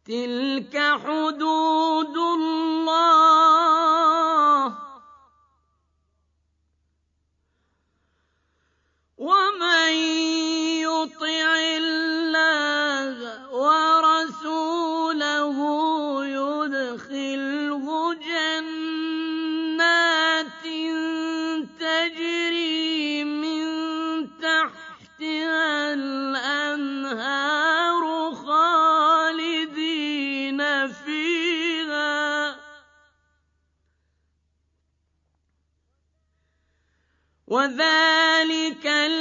تِلْكَ حُدُودُ اللَّهِ ۚ وَمَن يُطِعِ اللَّهَ وَرَسُولَهُ يُدْخِلْهُ جَنَّاتٍ تَجْرِي مِن تَحْتِهَا الْأَنْهَارُ خَالِدِينَ فِيهَا ۚ وَذَٰلِكَ